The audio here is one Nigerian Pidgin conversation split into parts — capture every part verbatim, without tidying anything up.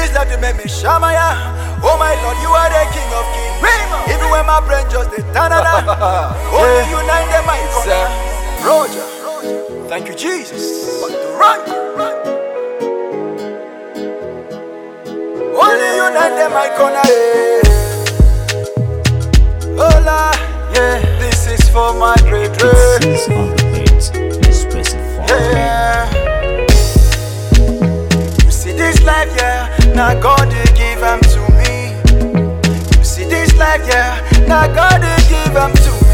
This love you make me shamaya. Oh my Lord, you are the King of Kings. Even when my brain just the tanana. Only you nine them my corner. Roger, thank you Jesus. Run, run. Only you nine them my corner. Hola, yeah. This is for my great great. This is on the beat. Expressive form. Yeah. You see this life, yeah. Now God they give them to me. You see this life, yeah. Now God they give them to me.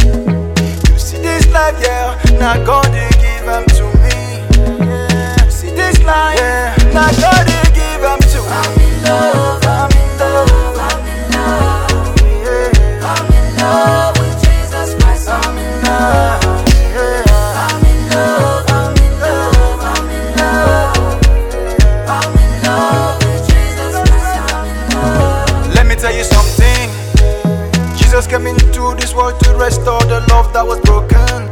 You see this life, yeah. Now God they give them to me. Yeah. You see this life, yeah. Now God they give them to me. I'm in love, I'm in love, I'm in love. Yeah. I'm in love with Jesus Christ. I'm in love. Yeah. I'm in love, I'm in love, I'm in love. I'm in love with Jesus Christ. I'm in love. Let me tell you something. Jesus came into this world to restore the love that was broken.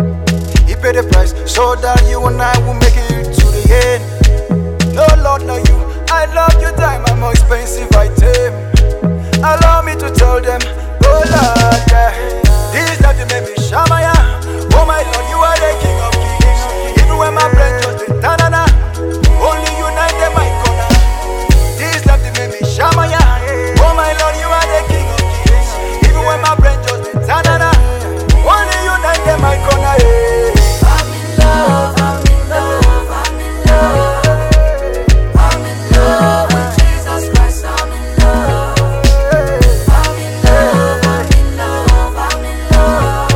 He paid the price so that you and I will make it to the end. No Lord, no you. I love your time, I'm more expensive item. Allow me to tell them, oh Lord, yeah. This love you make me shamaya. Oh my Lord, you are the King of Kings. Even when my brain just the tanana. Only you nine them my corner. This love you make me shamaya. Oh my Lord, you are the King of Kings. Even when my brain just the tanana. Only you nine them my corner. Yeah. I'm in love, I'm in love, I'm in love. I'm in love with Jesus Christ. I'm in love. I'm in love, I'm in love, I'm in love.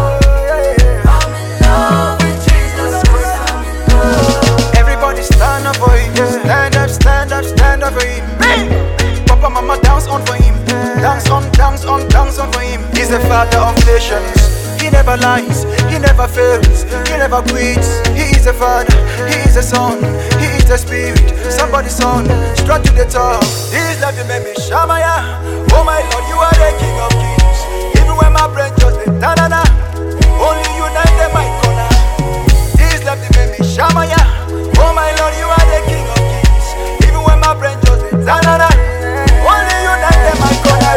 I'm in love with Jesus Christ. I'm in love. Everybody stand up for him. Stand up, stand up, stand up for him. Papa, mama, dance on for him. Dance on, dance on, dance on for him. He's the father of nations. He never lies, he never fails, he never quits. He is a father, he is a son, he is a spirit. Somebody's son, straight to the top. This love you make me shamaya. Oh my Lord, you are the King of Kings. Even when my brain just the tanana. Only you nine them my corner. This love you make me shamaya. Oh my Lord, you are the King of Kings. Even when my brain just the tanana. Only you nine them my corner.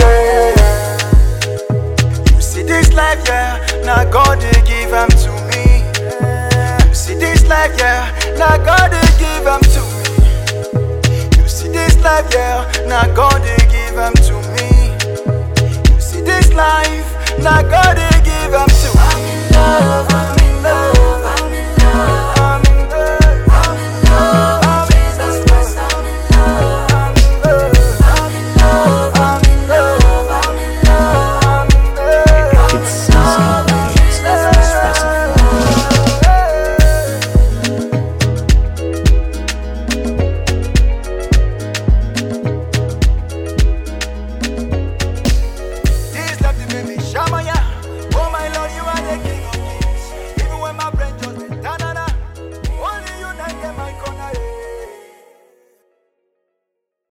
You see this life, yeah. Now God they give them to me. You see this life, yeah. Now God they give them to me. You see this life, yeah. Now God they give them to me. You see this life. Now God they give them to me. I'm in love, I'm in